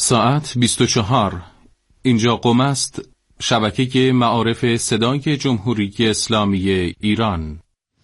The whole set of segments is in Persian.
ساعت 24. اینجا قم است، شبکه معارف صدای جمهوری اسلامی ایران.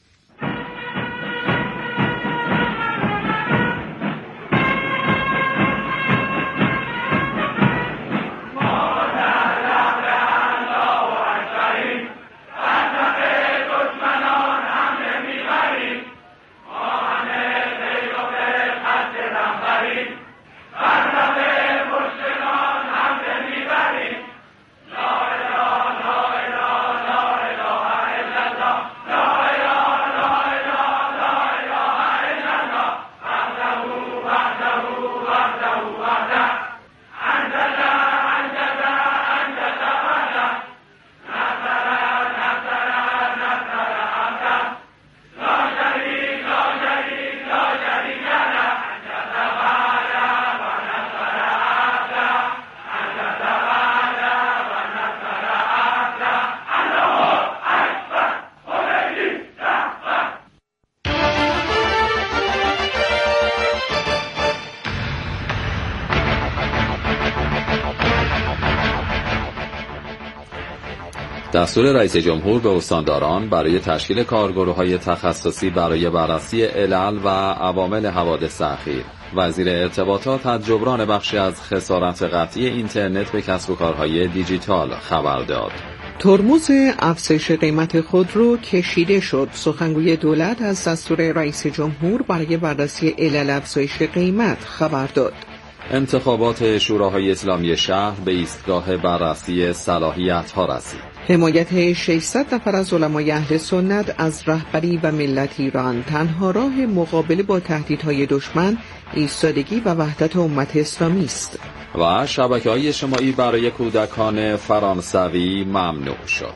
دستور رئیس جمهور به استانداران برای تشکیل کارگروه‌های تخصصی برای بررسی علل و عوامل حوادث اخیر. وزیر ارتباطات از جبران بخشی از خسارت قطعی اینترنت به کسب و کارهای دیجیتال خبر داد. ترمز افزایش قیمت خودرو کشیده شد. سخنگوی دولت از دستور رئیس جمهور برای بررسی علل افزایش قیمت خبر داد. انتخابات شوراهای اسلامی شهر به ایستگاه بررسی صلاحیت‌ها رسید. حمایت 600 نفر از علمای اهل سنت از رهبری و ملت ایران. تنها راه مقابله با تهدیدهای دشمن ایستادگی و وحدت امت اسلامی است. و شبکه‌های اجتماعی برای کودکان فرانسوی ممنوع شد.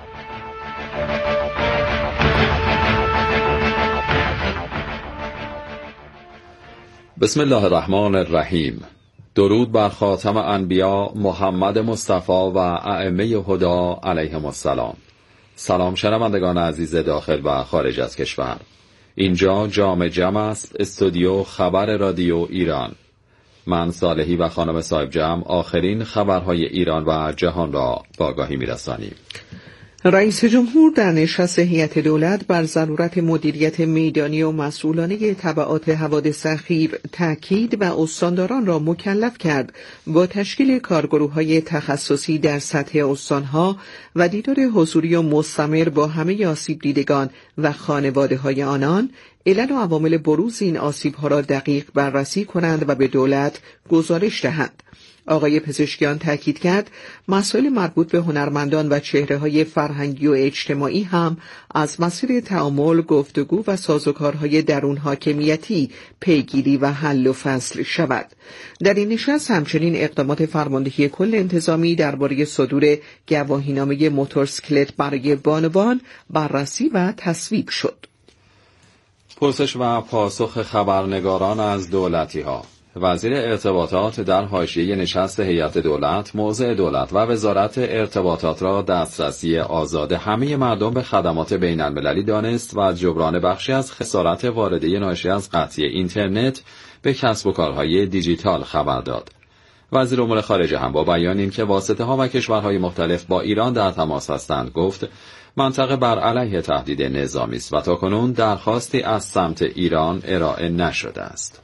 بسم الله الرحمن الرحیم. درود بر خاتم انبیا محمد مصطفی و ائمه هدا علیهم السلام. سلام شنوندگان عزیز داخل و خارج از کشور. اینجا جام جم است، استودیو خبر رادیو ایران. من صالحی و خانم صاحب جم آخرین خبرهای ایران و جهان را با آگاهی می‌رسانیم. رئیس جمهور در نشست هیئت دولت بر ضرورت مدیریت میدانی و مسئولانه تبعات حوادث اخیر تاکید و استانداران را مکلف کرد با تشکیل کارگروه‌های تخصصی در سطح استانها و دیدار حضوری و مستمر با همه آسیب دیدگان و خانواده‌های آنان، علل و عوامل بروز این آسیب‌ها را دقیق بررسی کنند و به دولت گزارش دهند. آقای پزشکیان تاکید کرد مسائل مربوط به هنرمندان و چهره‌های فرهنگی و اجتماعی هم از مسیر تعامل، گفتگو و سازوکارهای درون حاکمیتی پیگیری و حل و فصل شود. در این نشست همچنین اقدامات فرماندهی کل انتظامی درباره صدور گواهینامه موتورسیکلت برای بانوان بررسی و تصویب شد. پرسش و پاسخ خبرنگاران از دولتی‌ها. وزیر ارتباطات در حاشیه نشست هیئت دولت، موضع دولت و وزارت ارتباطات را دسترسی آزاد همه مردم به خدمات بین المللی دانست و از جبران بخشی از خسارت وارده ناشی از قطعی اینترنت به کسب و کارهای دیجیتال خبر داد. وزیر امور خارجه هم با بیان اینکه واسطه‌ها و کشورهای مختلف با ایران در تماس هستند گفت منطقه بر علیه تهدید نظامی است و تاکنون درخواستی از سمت ایران ارائه نشده است.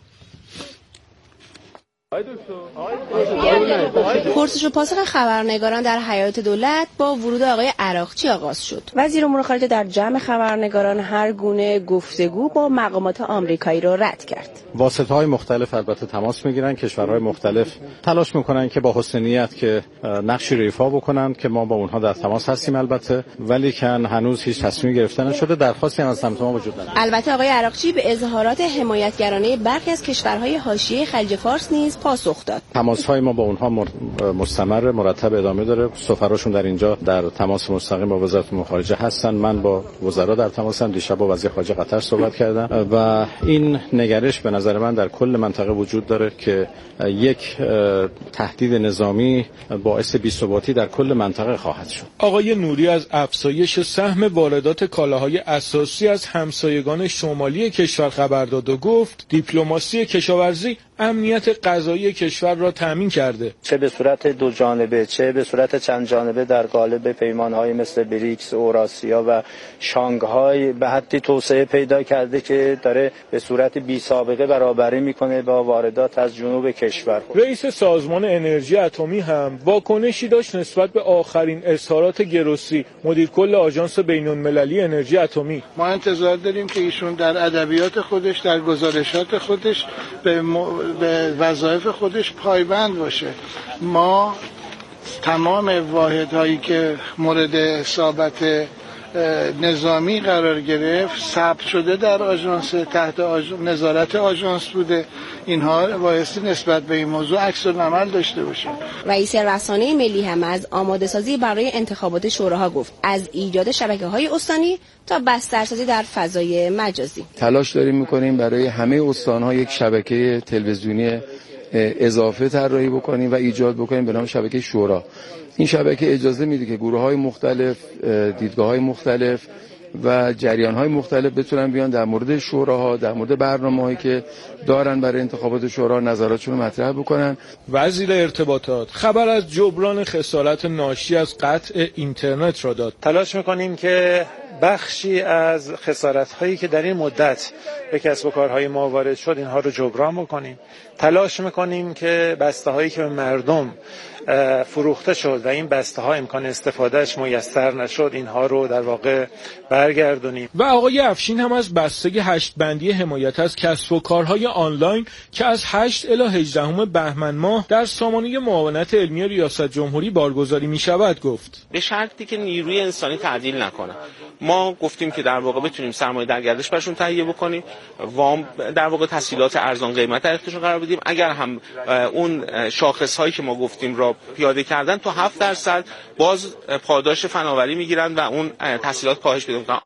پرسش و پاسخ خبرنگاران در هیئت دولت با ورود آقای عراقچی آغاز شد. وزیر امور خارجه در جمع خبرنگاران هر گونه گفتگو با مقامات آمریکایی را رد کرد. واسطه‌های مختلف البته تماس می‌گیرن، کشورهای مختلف تلاش می‌کنن که با حسن نیت که نقشی رو ایفا بکنن که ما با اونها در تماس هستیم البته، ولی که هنوز هیچ تصمیمی گرفته نشده. درخواستی هم از سمت ما وجود نداره. البته آقای عراقچی به اظهارات حمایتگرانه برخی از کشورهای حاشیه خلیج فارس نیز پاسخ داد. تماس‌های ما با اونها مستمر مرتب ادامه داره. سفراشون در اینجا در تماس مستقیم با وزارت امور خارجه هستن. من با وزرا در تماسم. دیشب با وزیر خارجه قطر صحبت کردم و این نگرش به نظر من در کل منطقه وجود داره که یک تهدید نظامی باعث بی‌ثباتی در کل منطقه خواهد شد. آقای نوری از افزایش سهم واردات کالاهای اساسی از همسایگان شمالی کشور خبر داد و گفت دیپلماسی کشاورزی، امنیت غذایی غذایی کشور را تامین کرده. چه به صورت دو جانبه چه به صورت چند جانبه در قالب پیمان‌های مثل بریکس، اوراسیا و شانگهای به حدی توسعه پیدا کرده که داره به صورت بی سابقه برابری میکنه با واردات از جنوب کشور. رئیس سازمان انرژی اتمی هم واکنشی داشت نسبت به آخرین اظهارات گروسی، مدیر کل آژانس بین‌المللی انرژی اتمی. ما انتظار داریم که ایشون در ادبیات خودش، در گزارشات خودش به وظایف خودش پایبند باشه. ما تمام واحدهایی که مورد اصابت نظامی قرار گرفت ثبت شده در آژانس، تحت نظارت آژانس بوده. اینها بایستی نسبت به این موضوع عکس‌العمل داشته باشه. رئیس رسانه ملی هم از آماده‌سازی برای انتخابات شوراها گفت، از ایجاد شبکه‌های استانی تا بسترسازی در فضای مجازی. تلاش داریم می‌کنیم برای همه استان‌ها یک شبکه تلویزیونی اضافه طراحی بکنیم و ایجاد بکنیم به نام شبکه شورا. این شبکه اجازه میده که گروه‌های مختلف، دیدگاه‌های مختلف و جریان‌های مختلف بتونن بیان در مورد شوراها، در مورد برنامه‌هایی که دارن برای انتخابات شورا نظراتشون رو مطرح بکنن. وزیر ارتباطات خبر از جبران خسارت ناشی از قطع اینترنت را داد. تلاش می‌کنیم که بخشی از خسارت‌هایی که در این مدت به کسب و کارهای ما وارد شد اینها رو جبران بکنیم. تلاش می‌کنیم که بسته‌هایی که به مردم فروخته شد و این بسته ها امکان استفادهش میسر نشد اینها رو در واقع برگردونیم. و آقای افشین هم از بسته 8 بندی حمایت از کسب و کارهای آنلاین که از 8 الی 18 بهمن ماه در سامانه معاونت علمی ریاست جمهوری بارگذاری می شود گفت. به شرطی که نیروی انسانی تعدیل نکنه. ما گفتیم که در واقع بتونیم سرمایه در گردش برشون تهیه بکنیم، وام در واقع تسهیلات ارزان قیمت در اختیارشون قرار بدیم. اگر هم اون شاخص هایی که ما گفتیم را پیاده کردن تا 7% باز پاداش فناوری میگیرن و اون تسهیلات کاهش پیدا میکنن.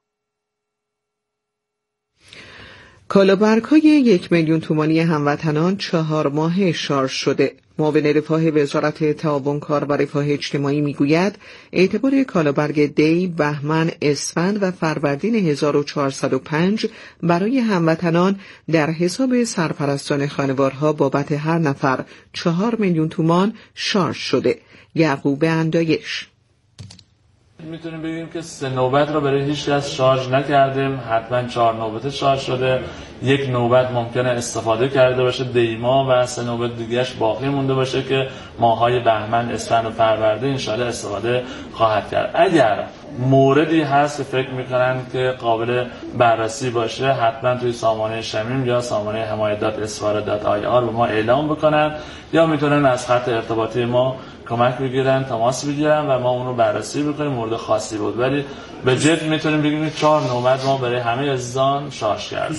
کالابرگ‌های 1 میلیون تومانی هموطنان 4 ماه شارژ شده. معاون رفاه وزارت تعاون و رفاه اجتماعی میگوید اعتبار کالابرگ دی، بهمن، اسفند و فروردین 1405 برای هموطنان در حساب سرپرستان خانوارها بابت هر نفر 4 میلیون تومان شارژ شده. یعقوب اندایش: میتونیم بگیم که 3 نوبت رو برای هیچ کس شارژ نکردیم، حتما 4 نوبت شارژ شده. 1 نوبت ممکنه استفاده کرده باشه دیما و 3 نوبت دیگهش باقی مونده باشه که ماهای بهمن، اسفند و فروردین انشالله استفاده خواهد کرد. اگر موردی هست که فکر میکنن که قابل بررسی باشه حتما توی سامانه شمیم یا سامانه حمایت.اسفاره.ir به ما اعلام بکنن یا میتونن از خط ارتباطی ما کمک بگیرن، تماس بگیرن و ما اون رو بررسی بکنیم. مورد خاصی بود ولی به جد میتونیم بگیم 4 نوبت ما برای همه عزیزان شارژ کردیم.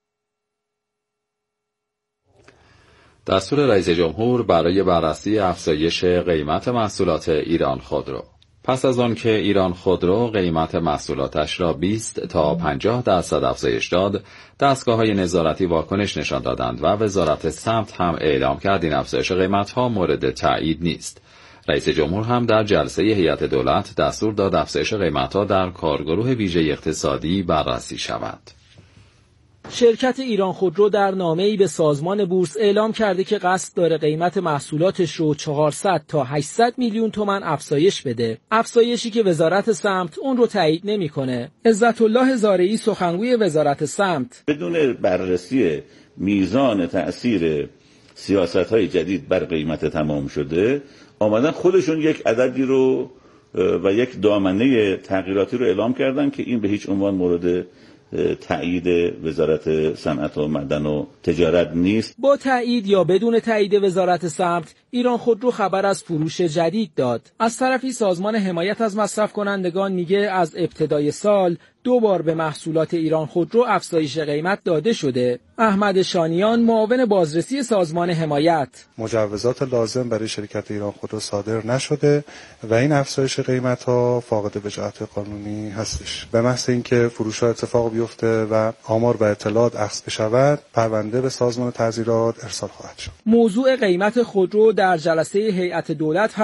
دستور رئیس جمهور برای بررسی افزایش قیمت محصولات ایران خودرو. پس از آن که ایران خودرو قیمت محصولاتش را 20 تا 50% افزایش داد، دستگاه‌های نظارتی واکنش نشان دادند و وزارت سمت هم اعلام کرد این افزایش قیمت‌ها مورد تایید نیست. رئیس جمهور هم در جلسه هیئت دولت دستور داد افزایش قیمت‌ها در کارگروه ویژه اقتصادی بررسی شود. شرکت ایران خودرو در نامه‌ای به سازمان بورس اعلام کرده که قصد داره قیمت محصولاتش رو 400 تا 800 میلیون تومان افزایش بده. افزایشی که وزارت سمت اون رو تایید نمی‌کنه. عزت الله زارعی سخنگوی وزارت سمت بدون بررسی میزان تأثیر سیاست‌های جدید بر قیمت تمام شده آمدن خودشون یک عددی رو و یک دامنه تغییراتی رو اعلام کردن که این به هیچ عنوان مورد تایید وزارت صنعت و معدن و تجارت نیست. با تایید یا بدون تایید وزارت سمت، ایران خودرو خبر از فروش جدید داد. از طرفی سازمان حمایت از مصرف کنندگان میگه از ابتدای سال 2 بار به محصولات ایران خودرو افزایش قیمت داده شده. احمد شانیان معاون بازرسی سازمان حمایت: مجوزات لازم برای شرکت ایران خودرو صادر نشده و این افزایش قیمت‌ها فاقد وجاهت قانونی هستش. به محض اینکه فروش‌ها اتفاق بیفته و آمار و اطلاعات اخذ بشود، پرونده به سازمان تعزیرات ارسال خواهد شد. موضوع قیمت خودرو در جلسه هیئت دولت هم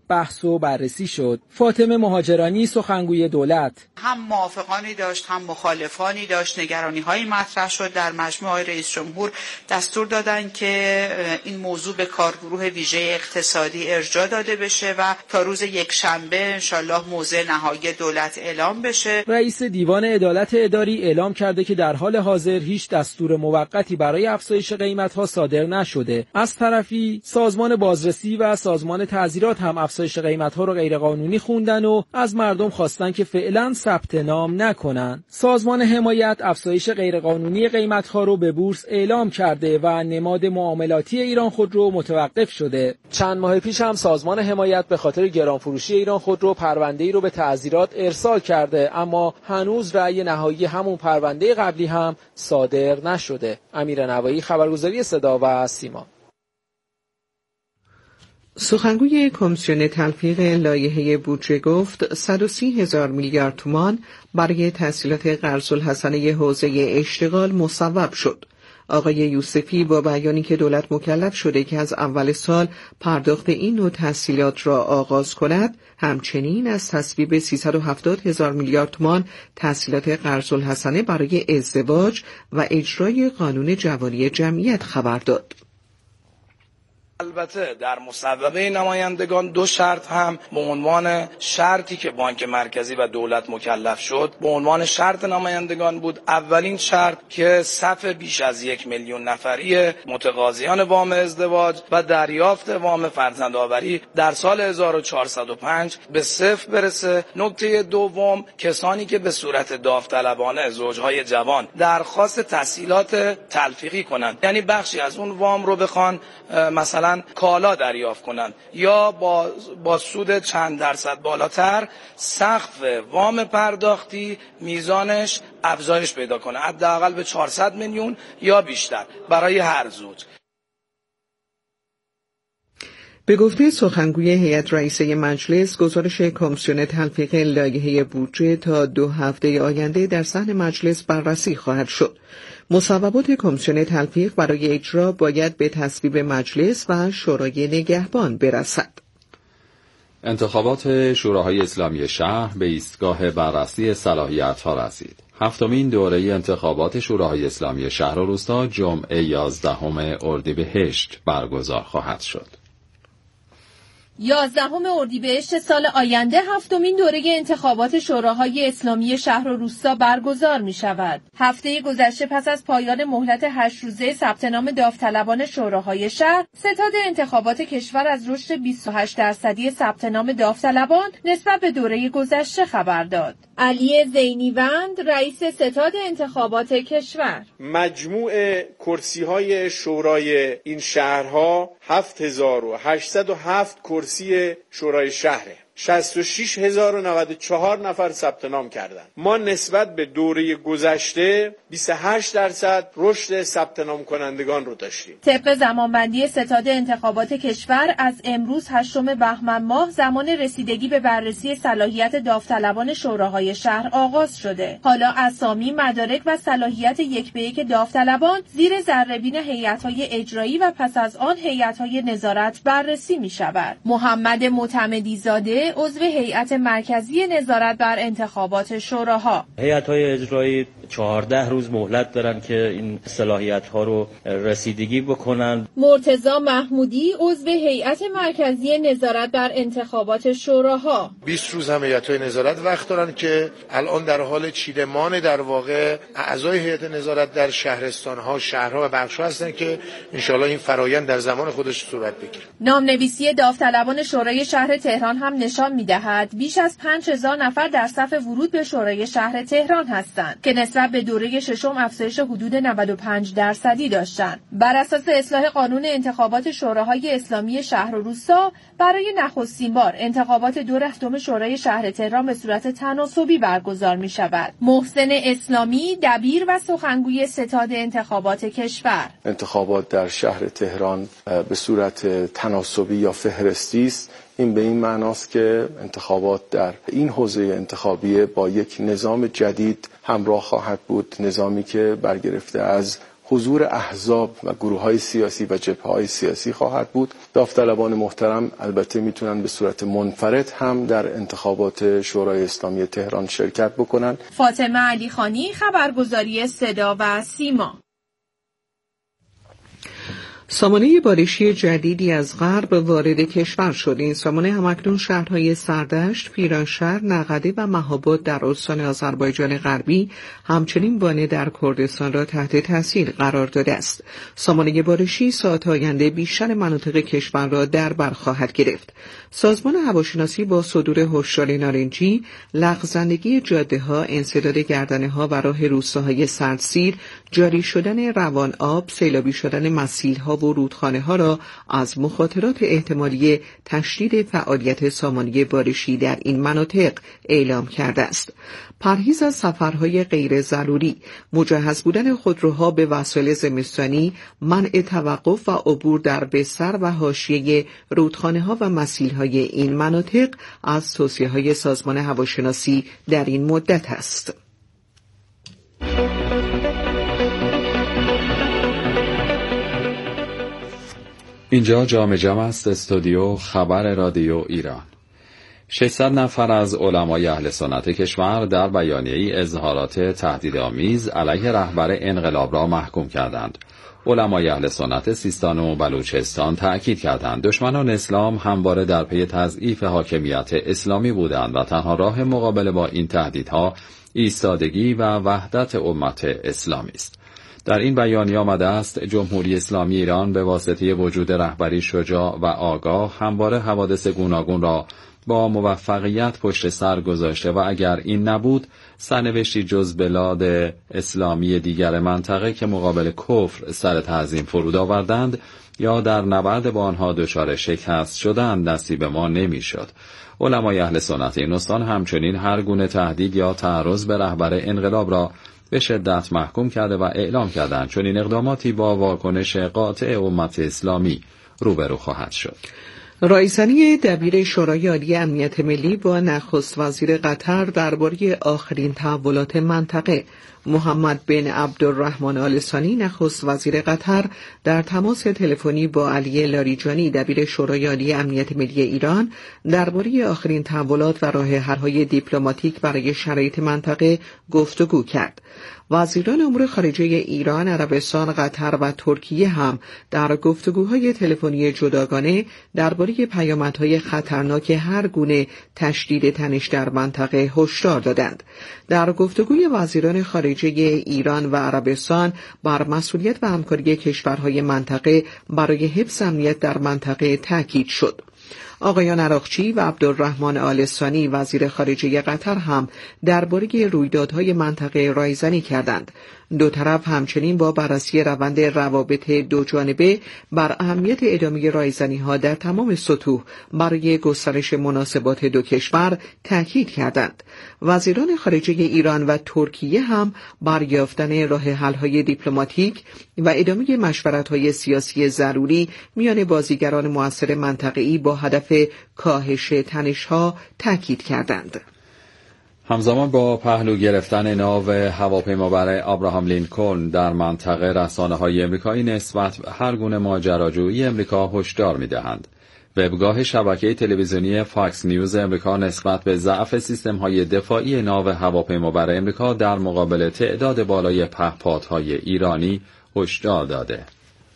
بحث و بررسی شد. فاطمه مهاجرانی، سخنگوی دولت: هم موافقانی داشت هم مخالفانی داشت، نگرانی‌های مطرح شد. در مجمع آقای رئیس جمهور دستور دادن که این موضوع به کارگروه ویژه اقتصادی ارجاع داده بشه و تا روز یکشنبه انشالله موضع نهایی دولت اعلام بشه. رئیس دیوان عدالت اداری اعلام کرده که در حال حاضر هیچ دستور موقتی برای افزایش قیمت‌ها صادر نشده. از طرفی سازمان بازرسی و سازمان تعزیرات هم افزایش قیمت‌ها رو غیرقانونی خوندن و از مردم خواستن که فعلا ثبت نام نکنن. سازمان حمایت افزایش غیرقانونی قیمت‌ها رو به بورس اعلام کرده و نماد معاملاتی ایران خودرو متوقف شده. چند ماه پیش هم سازمان حمایت به خاطر گرانفروشی ایران خودرو پرونده‌ای رو به تعزیرات ارسال کرده، اما هنوز رأی نهایی همون پرونده قبلی هم صادر نشده. امیر نوایی، خبرگزاری صدا و سیما. سخنگوی کمیسیون تلفیق لایحه بودجه گفت 130,000 میلیارد تومان برای تسهیلات قرض‌الحسنه حوزه اشتغال مصوب شد. آقای یوسفی با بیانی که دولت مکلف شده که از اول سال پرداخت این نوع تسهیلات را آغاز کند، همچنین از تصویب 370,000 میلیارد تومان تسهیلات قرض‌الحسنه برای ازدواج و اجرای قانون جوانی جمعیت خبر داد. البته در مصوبه نمایندگان دو شرط هم به عنوان شرطی که بانک مرکزی و دولت مکلف شد به عنوان شرط نمایندگان بود. اولین شرط که صف بیش از 1,000,000 نفری متقاضیان وام ازدواج و دریافت وام فرزندآوری در سال 1405 به صفر برسه. نکته دوم، کسانی که به صورت داوطلبانه زوجهای جوان درخواست تسهیلات تلفیقی کنند، یعنی بخشی از اون وام رو بخوان مثلا کالا دریافت کنند یا با سود چند درصد بالاتر، سقف وام پرداختی میزانش افزایش پیدا کنه، حداقل به 400 میلیون یا بیشتر برای هر زوج. به گفته سخنگوی هیئت رئیسه مجلس، گزارش کمیسیون تلفیق لایحه بودجه تا 2 هفته آینده در صحن مجلس بررسی خواهد شد. مصوبات کمیسیون تلفیق برای اجرا باید به تصویب مجلس و شورای نگهبان برسد. انتخابات شوراهای اسلامی شهر به ایستگاه بررسی صلاحیت‌ها رسید. 7مین دوره انتخابات شوراهای اسلامی شهر و روستا جمعه 11 اردیبهشت برگزار خواهد شد. 11 اردیبهشت سال آینده 7مین دوره انتخابات شوراهای اسلامی شهر و روستا برگزار می شود. هفته گذشته پس از پایان مهلت 8 روزه ثبت نام داوطلبان شوراهای شهر، ستاد انتخابات کشور از رشد 28% ثبت نام داوطلبان نسبت به دوره گذشته خبر داد. علی زینیوند، رئیس ستاد انتخابات کشور: مجموع کرسی‌های شورای این شهرها 7807 کرسی شورای شهره. 66,094 نفر ثبت نام کردند. ما نسبت به دوره گذشته 28% رشد ثبت نام کنندگان رو داشتیم. طبق زمانبندی ستاد انتخابات کشور از امروز 8 بهمن ماه زمان رسیدگی به بررسی صلاحیت داوطلبان شوراهای شهر آغاز شده. حالا اسامی، مدارک و صلاحیت یک به یک داوطلبان زیر ذره‌بین هیئت‌های اجرایی و پس از آن هیئت‌های نظارت بررسی می‌شود. محمد معتمدی زاده، عضو هیئت مرکزی نظارت بر انتخابات شوراها: هیئت‌های اجرایی 14 روز مهلت دارن که این صلاحیت‌ها رو رسیدگی بکنن. مرتضی محمودی، عضو هیئت مرکزی نظارت بر انتخابات شوراها: 20 روز هم هیئت‌های نظارت وقت دارن که الان در حال چیدمان در واقع اعضای هیئت نظارت در شهرستان‌ها، شهرها و بخش‌ها هستن که انشالله این فرایند در زمان خودش صورت بگیره. نامنویسی داوطلبان شورای شهر تهران هم نشان می‌دهد بیش از 5000 نفر در صف ورود به شورای شهر تهران هستند که نسبت به دوره ششم افزایش حدود 95% داشتند. بر اساس اصلاح قانون انتخابات شوراهای اسلامی شهر و روستا، برای نخستین بار انتخابات دور هفتم شورای شهر تهران به صورت تناسبی برگزار می‌شود. محسن اسلامی، دبیر و سخنگوی ستاد انتخابات کشور: انتخابات در شهر تهران به صورت تناسبی یا فهرستی است. این به این معناست که انتخابات در این حوزه انتخابی با یک نظام جدید همراه خواهد بود، نظامی که برگرفته از حضور احزاب و گروه‌های سیاسی و جبهه‌های سیاسی خواهد بود. داوطلبان محترم البته میتونن به صورت منفرد هم در انتخابات شورای اسلامی تهران شرکت بکنن. فاطمه علیخانی، خبرگزاری صدا و سیما. سامانه بارشی جدیدی از غرب وارد کشور شد. این سامانه همکنون شهرهای سردشت، پیرانشهر، نقده و مهاباد در استان آذربایجان غربی همچنین بانه در کردستان را تحت تاثیر قرار داده است. سامانه بارشی ساعات آینده بیشتر مناطق کشور را در بر خواهد گرفت. سازمان هواشناسی با صدور هشدار نارنجی، لغزندگی جاده‌ها، انسداد گردنه‌ها و راه روستاهای سردسیر، جاری شدن روان آب، سیلابی شدن مسیل‌ها و رودخانه‌ها را از مخاطرات احتمالی تشدید فعالیت سامانه بارشی در این مناطق اعلام کرده است. پرهیز از سفرهای غیر ضروری، مجهز بودن خودروها به وسایل زمستانی، منع توقف و عبور در بستر و حاشیه رودخانه‌ها و مسیل‌های این مناطق از توصیه‌های سازمان هواشناسی در این مدت است. اینجا جام جم است، استودیو خبر رادیو ایران. 600 نفر از علمای اهل سنت کشور در بیانیه‌ای اظهارات تهدیدآمیز علیه رهبر انقلاب را محکوم کردند. علمای اهل سنت سیستان و بلوچستان تأکید کردند دشمنان اسلام همواره در پی تضعیف حاکمیت اسلامی بودند و تنها راه مقابله با این تهدیدها ایستادگی و وحدت امت اسلامی است. در این بیانیه آمده است جمهوری اسلامی ایران به واسطه وجود رهبری شجاع و آگاه همواره حوادث گوناگون را با موفقیت پشت سر گذاشته و اگر این نبود سرنوشتی جز بلاد اسلامی دیگر منطقه که مقابل کفر سر تعظیم فرود آوردند یا در نبرد با آنها دچار شکست شدند نصیب ما نمیشد. علمای اهل سنت این استان همچنین هر گونه تهدید یا تعرض به رهبر انقلاب را به شدت محکوم کرده و اعلام کردند چون این اقداماتی با واکنش قاطع امت اسلامی روبرو خواهد شد. رایزنی دبیر شورای عالی امنیت ملی با نخست وزیر قطر درباره آخرین تحولات منطقه. محمد بن عبدالرحمن آل ثانی نخست وزیر قطر در تماس تلفنی با علی لاریجانی دبیر شورای عالی امنیت ملی ایران درباره آخرین تحولات و راه حل‌های دیپلماتیک برای شرایط منطقه گفتگو کرد. وزیران امور خارجه ایران، عربستان، قطر و ترکیه هم در گفتگوهای تلفنی جداگانه درباره پیامدهای خطرناک هر گونه تشدید تنش در منطقه هشدار دادند. در گفتگوی وزیران خارجه ایران و عربستان بر مسئولیت و همکاری کشورهای منطقه برای حفظ امنیت در منطقه تاکید شد. آقایان عراقچی و عبدالرحمن آل ثانی وزیر خارجه قطر هم درباره رویدادهای منطقه رایزنی کردند. دو طرف همچنین با بررسی روند روابط دو جانبه بر اهمیت ادامه رایزنی‌ها در تمام سطوح برای گسترش مناسبات دو کشور تاکید کردند. وزیران خارجه ایران و ترکیه هم بر یافتن راه حل‌های دیپلماتیک و ادامه مشورت‌های سیاسی ضروری میان بازیگران مؤثر منطقه‌ای با هدف کاهش تنش‌ها تاکید کردند. همزمان با پهلو گرفتن ناو هواپیمابر ابراهام لینکلن در منطقه رسانه‌های امریکایی نسبت به هر گونه ماجراجویی امریکا هشدار می‌دهند. وبگاه شبکه تلویزیونی فاکس نیوز امریکا نسبت به ضعف سیستم‌های دفاعی ناو هواپیمابر امریکا در مقابل تعداد بالای پهپادهای ایرانی هشدار داده.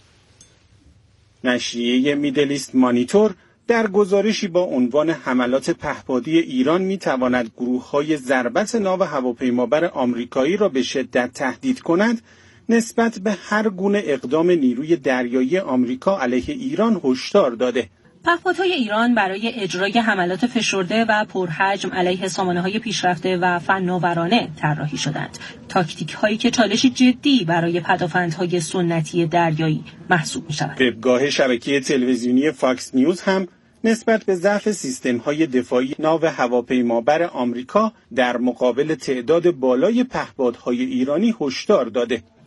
نشریه میدل ایست مانیتور در گزارشی با عنوان حملات پهپادی ایران می‌تواند گروه‌های ضربت ناو هواپیمابر آمریکایی را به شدت تهدید کند، نسبت به هر گونه اقدام نیروی دریایی آمریکا علیه ایران هشدار داده. پهپادهای ایران برای اجرای حملات فشرده و پرحجم علیه سامانه‌های پیشرفته و فناورانه طراحی شدند. تاکتیک‌هایی که چالشی جدی برای پدافندهای سنتی دریایی محسوب می‌شود. وبگاه شبکه تلویزیونی فاکس نیوز هم نسبت به ضعف سیستم‌های دفاعی ناو هواپیمابر آمریکا در مقابل تعداد بالای پهپادهای ایرانی هشدار داده.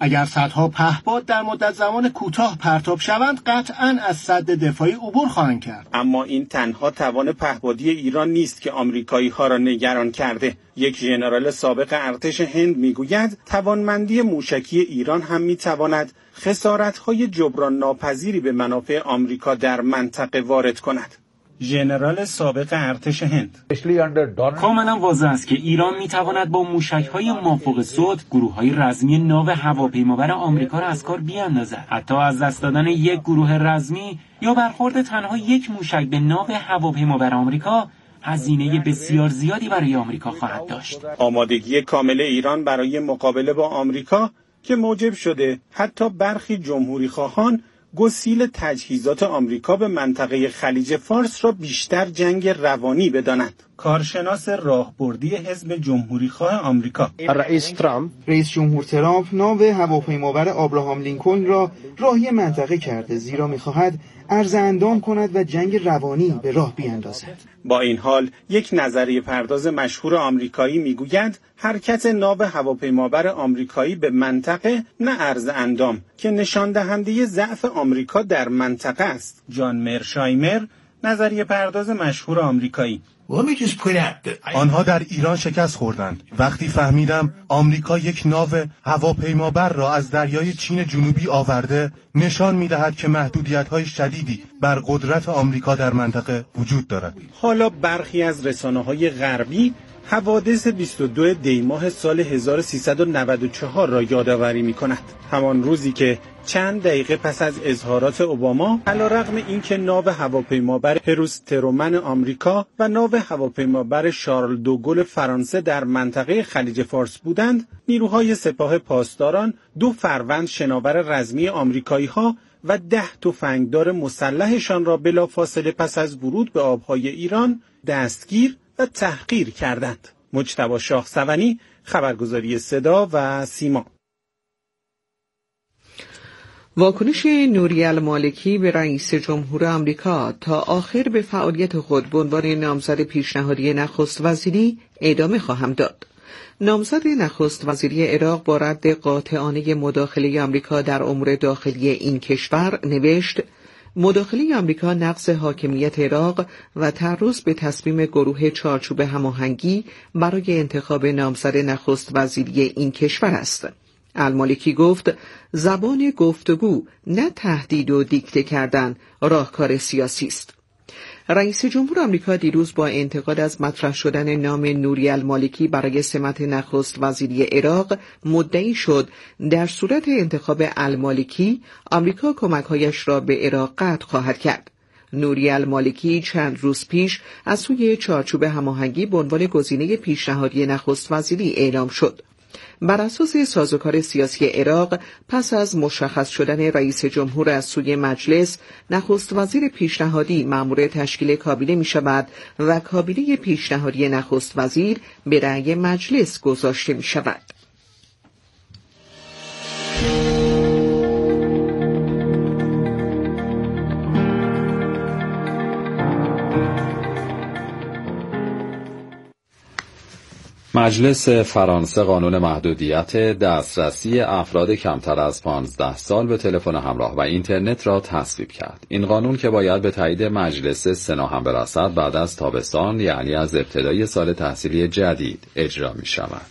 اگر سدها پهپاد در مدت زمان کوتاه پرتاب شوند قطعاً از سد دفاعی عبور خواهند کرد. اما این تنها توان پهپادی ایران نیست که آمریکایی‌ها را نگران کرده. یک ژنرال سابق ارتش هند میگوید توانمندی موشکی ایران هم میتواند خسارت‌های جبران ناپذیری به منافع آمریکا در منطقه وارد کند. ژنرال سابق ارتش هند: کاملا واضح است که ایران میتواند با موشک‌های مافوق صوت گروه‌های رزمی ناو هواپیمابر آمریکا را از کار بیاندازد. حتی از دست دادن یک گروه رزمی یا برخورد تنها یک موشک به ناو هواپیمابر آمریکا هزینه بسیار زیادی برای آمریکا خواهد داشت. آمادگی کامل ایران برای مقابله با آمریکا که موجب شده حتی برخی جمهوری‌خواهان گسیل تجهیزات آمریکا به منطقه خلیج فارس را بیشتر جنگ روانی بدانند. کارشناس راهبردی حزب جمهوری‌خواه آمریکا: رئیس جمهور ترامپ ناو هواپیمابر آبراهام لینکلن را راهی منطقه کرده، زیرا می‌خواهد عرض اندام کند و جنگ روانی به راه بیاندازد. با این حال یک نظریه پرداز مشهور آمریکایی میگوید حرکت ناو هواپیمابر آمریکایی به منطقه نه عرض اندام که نشان دهنده ضعف آمریکا در منطقه است. جان مرشایمر، نظریه پرداز مشهور آمریکایی: آنها در ایران شکست خوردند. وقتی فهمیدم آمریکا یک ناو هواپیمابر را از دریای چین جنوبی آورده، نشان می‌دهد که محدودیت‌های شدیدی بر قدرت آمریکا در منطقه وجود دارد. حالا برخی از رسانه‌های غربی حوادث 22 دی ماه سال 1394 را یادآوری می‌کند. همان روزی که چند دقیقه پس از اظهارات اوباما، علیرغم اینکه ناو هواپیمابر هروسترومن آمریکا و ناو هواپیمابر شارل دوگل فرانسه در منطقه خلیج فارس بودند، نیروهای سپاه پاسداران 2 فروند شناور رزمی آمریکایی‌ها و 10 تفنگدار مسلحشان را بلافاصله پس از ورود به آبهای ایران دستگیر و تحقیر کردند. مجتبی شاهسوانی، خبرگزاری صدا و سیما. واکنش نوری المالکی به رئیس جمهور آمریکا تا آخر به فعالیت خود به عنوان نامزد پیشنهادی نخست وزیری ادامه خواهم داد. نامزد نخست وزیری عراق با رد قاطعانه مداخله آمریکا در امور داخلی این کشور نوشت: مداخله آمریکا نقض حاکمیت عراق و تعرض به تصمیم گروه چارچوب هماهنگی برای انتخاب نامزد نخست وزیری این کشور است. المالکی گفت زبان گفتگو نه تهدید و دیکته کردن راهکار سیاسی است. رئیس جمهور آمریکا دیروز با انتقاد از مطرح شدن نام نوری المالکی برای سمت نخست وزیری عراق مدعی شد در صورت انتخاب المالکی آمریکا کمک‌هایش را به عراق قطع خواهد کرد. نوری المالکی چند روز پیش از سوی چارچوب هماهنگی به عنوان گزینه پیشنهادی نخست وزیری اعلام شد. بر اساس سازوکار سیاسی عراق پس از مشخص شدن رئیس جمهور از سوی مجلس، نخست وزیر پیشنهادی مأمور تشکیل کابینه می شود و کابینه پیشنهادی نخست وزیر به رأی مجلس گذاشته می شود. مجلس فرانسه قانون محدودیت دسترسی افراد کمتر از 15 سال به تلفن همراه و اینترنت را تصویب کرد. این قانون که باید به تایید مجلس سنا هم برسد بعد از تابستان، یعنی از ابتدای سال تحصیلی جدید اجرا می شود.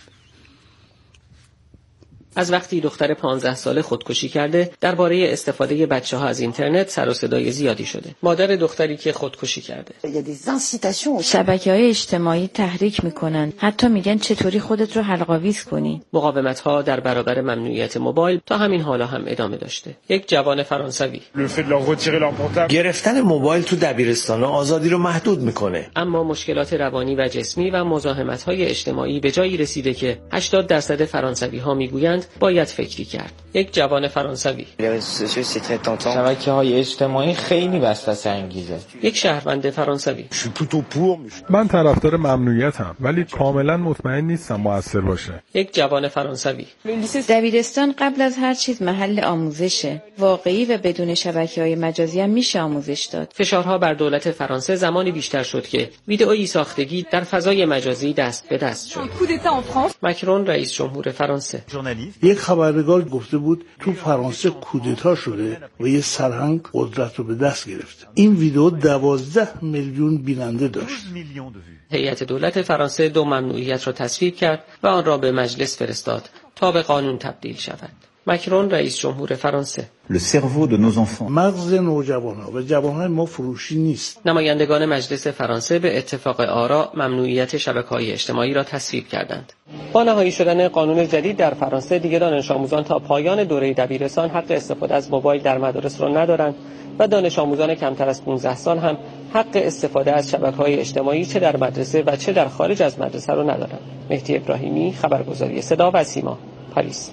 از وقتی دختر 15 ساله خودکشی کرده، درباره استفاده بچه‌ها از اینترنت سر و صدای زیادی شده. مادر دختری که خودکشی کرده: شبکه‌های اجتماعی تحریک می‌کنن، حتی میگن چطوری خودت رو حلق‌آویز کنی. مقاومت‌ها در برابر ممنوعیت موبایل تا همین حالا هم ادامه داشته. یک جوان فرانسوی: گرفتن موبایل تو دبیرستان آزادی رو محدود می‌کنه. اما مشکلات روانی و جسمی و مزاحمت‌های اجتماعی به جایی رسیده که 80% فرانسوی‌ها میگویند باید فکری کرد. یک جوان فرانسوی: شبکه‌های اجتماعی خیلی وسوسه انگیزه. یک شهروند فرانسوی: من طرفدار ممنوعیتم ولی کاملا مطمئن نیستم موثر باشه. یک جوان فرانسوی: دبیرستان قبل از هر چیز محل آموزشه. واقعی و بدون شبکه‌های مجازی هم میشه آموزش داد. فشارها بر دولت فرانسه زمانی بیشتر شد که ویدئویی ساختگی در فضای مجازی دست به دست شد. ماکرون رئیس جمهور فرانسه: یک خبرنگار گفته بود تو فرانسه کودتا شده و یه سرهنگ قدرت رو به دست گرفته. این ویدیو 12 میلیون بیننده داشت. هیئت دولت فرانسه 2 ممنوعیت را تصویب کرد و آن را به مجلس فرستاد تا به قانون تبدیل شود. مکرون رئیس جمهور فرانسه: مغز نوجوان‌ها و جوان‌های ما فروشی نیست. نمایندگان مجلس فرانسه به اتفاق آرا ممنوعیت شبکه‌های اجتماعی را تصویب کردند. با نهایی شدن قانون جدید در فرانسه دیگر دانش آموزان تا پایان دوره دبیرستان حق استفاده از موبایل در مدارس را ندارند و دانش آموزان کمتر از 15 سال هم حق استفاده از شبکه‌های اجتماعی چه در مدرسه و چه در خارج از مدرسه را ندارند. مهدی ابراهیمی، خبرگزاری صدا و سیما، پاریس.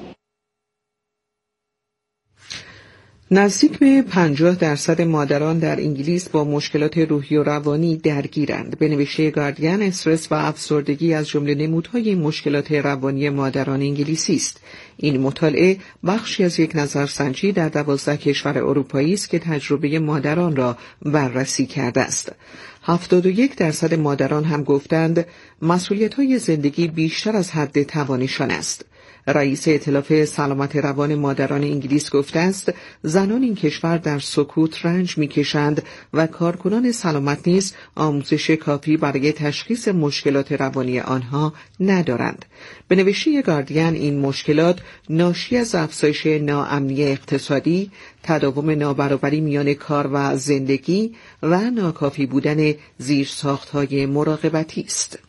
نزدیک به 50% مادران در انگلیس با مشکلات روحی و روانی درگیرند. به نوشته گاردین، استرس و افسردگی از جمله نمودهای مشکلات روانی مادران انگلیسی است. این مطالعه بخشی از یک نظرسنجی در 12 کشور اروپایی است که تجربه مادران را بررسی کرده است. 71% مادران هم گفتند مسئولیت‌های زندگی بیشتر از حد توانشان است. رئیس ائتلاف سلامت روان مادران انگلیس گفته است زنان این کشور در سکوت رنج می‌کشند و کارکنان سلامت نیز آموزش کافی برای تشخیص مشکلات روانی آنها ندارند. به نوشته گاردین، این مشکلات ناشی از افزایش ناامنی اقتصادی، تداوم نابرابری میان کار و زندگی و ناکافی بودن زیرساخت‌های مراقبتی است.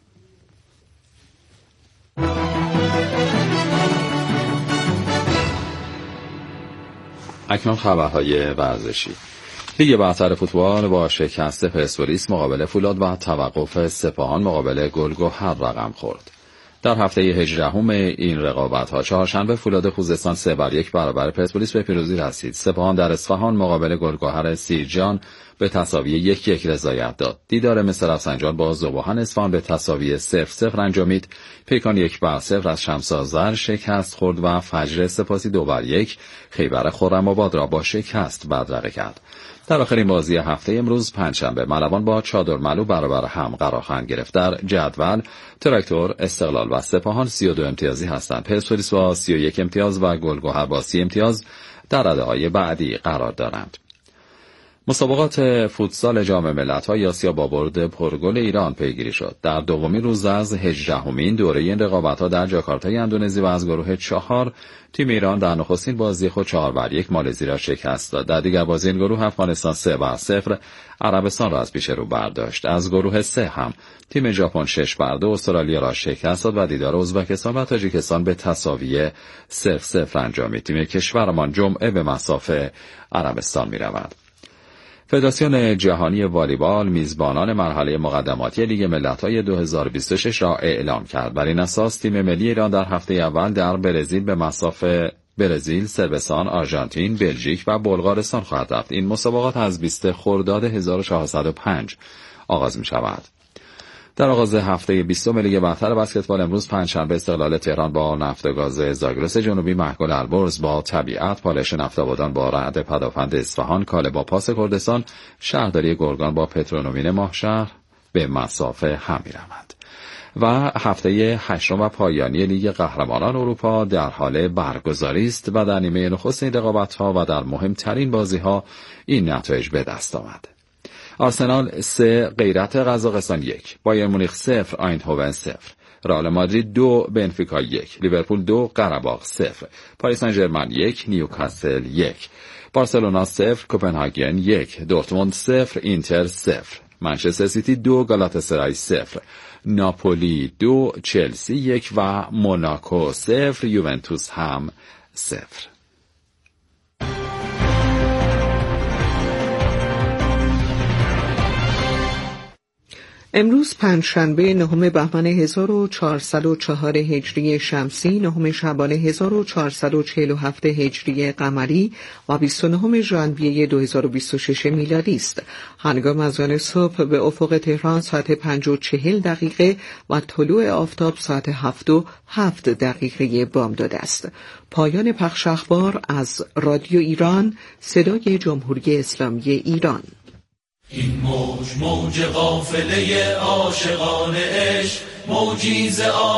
اکنون خبرهای ورزشی. لیگ برتر فوتبال با شکست پرسپولیس مقابل فولاد و توقف سپاهان مقابل گلگهر رقم خورد. در هفته 18 این رقابت‌ها چهارشنبه فولاد خوزستان 3-1 برابر پرسپولیس به پیروزی رسید. سپاهان در اصفهان مقابل گلگهر سیرجان به تساوی 1-1 رضایت داد. دیدار مس رفسنجان با ذوباهن اصفهان به تساوی 0-0 انجامید. پیکان 1-0 از شمس آذر شکست خورد و فجر سپاسی 2-1 خیبر خرم‌آباد را با شکست بدرقه کرد. در آخرین بازی هفته امروز پنجشنبه ملوان با چادرملو برابر هم قراخند گرفت. در جدول تراکتور، استقلال و سپاهان 32 امتیازی هستند. پرسپولیس با 31 امتیاز و گلگهر با 30 امتیاز در رده‌های بعدی قرار دارند. مسابقات فوتسال جام ملت‌های آسیا با برد پرگل ایران پیگیری شد. در دومین روز از 18مین دوره این رقابت‌ها در جاکارتای اندونزی و از گروه 4 تیم ایران در نخستین بازی خود 4-1 مالزی را شکست داد. در دیگر بازی این گروه افغانستان 3-0 عربستان را از پیش رو برداشت. از گروه 3 هم تیم ژاپن 6-2 استرالیا را شکست داد و دیدار ازبکستان و تاجیکستان به تساوی 0-0 انجامید. تیم کشورمان جمعه به مصاف عربستان می‌رود. فدراسیون جهانی والیبال میزبانان مرحله مقدماتی لیگ ملت‌های 2026 را اعلام کرد. بر این اساس تیم ملی ایران در هفته اول در برزیل به مصاف برزیل، صربستان، آرژانتین، بلژیک و بلغارستان خواهد رفت. این مسابقات از 20 خرداد 1405 آغاز می‌شود. در آغاز هفته 20 لیگ برتر بسکتبال امروز پنجشنبه استقلال تهران با نفت و گاز زاگرس جنوبی، محگل البرز با طبیعت، پالش نفت آبادان با رعد پدافند اصفهان، کاله با پاس کردستان، شهرداری گرگان با پترونومین ماهشهر به مسافه هم می‌روند. و هفته 8 و پایانی لیگ قهرمانان اروپا در حال برگزاری است و در نیمه نخست این رقابت‌ها و در مهمترین بازی‌ها این نتایج به دست آمد. آرسنال 3 غیرت قزاقستان 1، بایر مونیخ 0 آیندهوون 0، رئال مادرید 2 بنفیکا 1، لیورپول 2 قره‌باغ 0، پاریس سن ژرمن 1 نیوکاسل 1، بارسلونا 0 کوپنهاگن 1، دورتموند 0 اینتر 0، منچستر سیتی 2 گالاتاسرای 0، ناپولی 2 چلسی 1 و موناکو 0 یوونتوس هم 0. امروز پنجشنبه 9 بهمن 1404 هجری شمسی، 9 شعبان 1447 هجری قمری و 29 ژانویه 2026 میلادی است. هنگام اذان صبح به افق تهران ساعت 5:40 و طلوع آفتاب ساعت 7:07 بامداد است. پایان پخش اخبار از رادیو ایران، صدای جمهوری اسلامی ایران. این موج قافله عاشقان عشق، موجی ز